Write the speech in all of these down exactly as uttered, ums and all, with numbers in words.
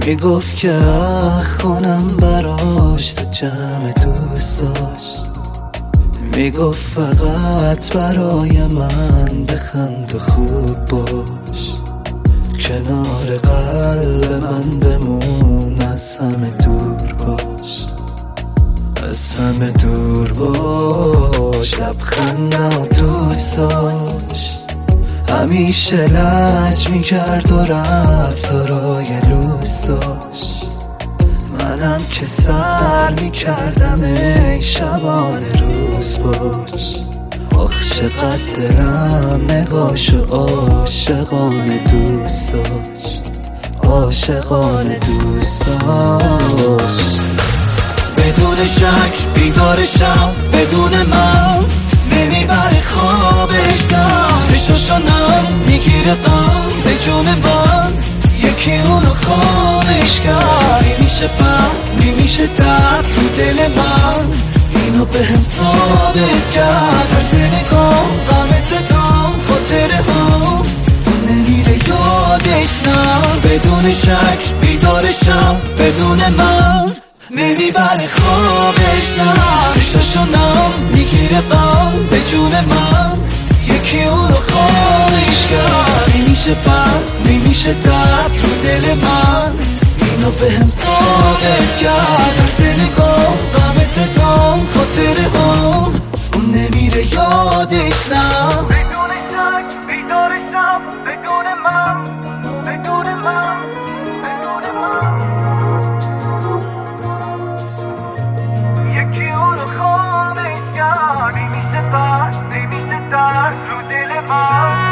میگفت که اخ کنم براش تو جمع دوستاش، میگفت فقط برای من بخند و خوب باش، کنار قلب من بمون، از همه دور باش، از همه دور باش. لبخندم و دوستاش همیشه لج میکرد و رفتارای لوس داشت، منم که سر میکردم ای شبانه روز باش. آخ چقدر دلم نگاشو عاشقانه دوست داشت، عاشقانه دوست داشت. بدون شک بیدارشم، بدون من نمیبره خوابش، نه چشاشانم میگیره غم به جون من، یکی اونو خامش کرد. میمیشه بر میمیشه درد تو دل من، اینو به هم ثابت کرد. هر نگاه غم صدام خاطره هم نمیره یادش، نه بدون شک بیدارشم، بدون من نمیبره خوابش، نه چشاشانم میگیره غم به جون من، یکی اونو خامش کرد. نمیشه بر نمیشه درد تو دل من، اینو به هم ثابت کرد. هر نگاه غم صدام خاطره هم اون نمیره یادش، نه بدون شک بیدارشم، بدون من بدون من بدون من، یکی اونو خامش کرد. نمیشه بر نمیشه درد تو دل من.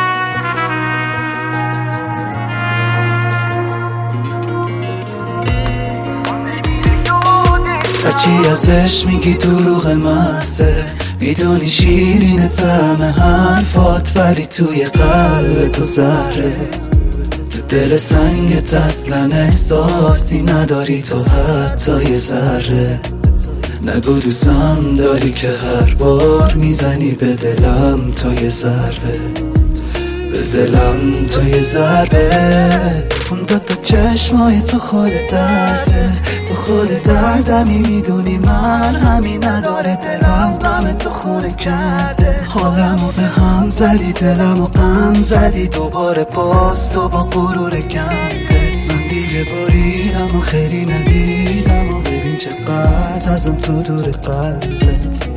هرچی ازش میگی دروغ محضه، میدونی شیرین طعم حرفات، ولی توی قلب تو زهره. تو دل سنگت اصلا احساسی نداری تو حتی یه ذره. نگو دوستم داری که هر بار میزنی به دلم تو یه ضربه، به دلم تو یه ضربه. اون دو تا چشمای تو خود درده، تو خود دردمی، میدونی من همین نداره. دلم غم تو خونه کرده، حالمو به هم زدی، دلمو غم زدی. دوباره باز تو با غرور کم زد، من دیگه باریدم و خیلی ندیدم و ببین چقدر ازم تو دور قلبت.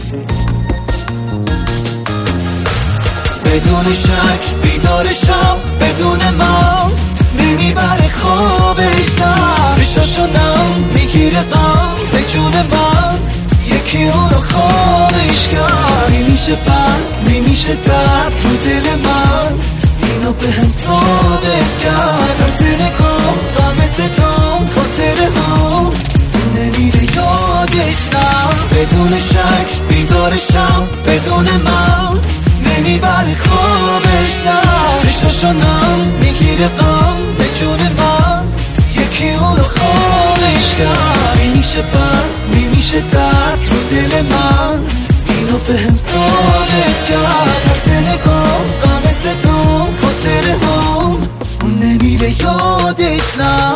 بدون شک بیدارشم، بدون من نمیبره خوابش، نه چشاشانم میگیره غم به جون من، یکی اونو خامش کرد. نمیشه بر نمیشه درد تو دل من، اینو به هم ثابت کرد. هر نگاه غم صدام خاطره هم نمیره یادش، نه بدون شک بیدارشم، بدون من نمیبره خوابش، نه چشاشانم میگیره غم به جون من، یکی اونو خامش کرد. نمیشه بر نمیشه درد تو دل من، اینو به هم ثابت کرد. هر نگاه غم صدام خاطره هم اون نمیره یادش، نه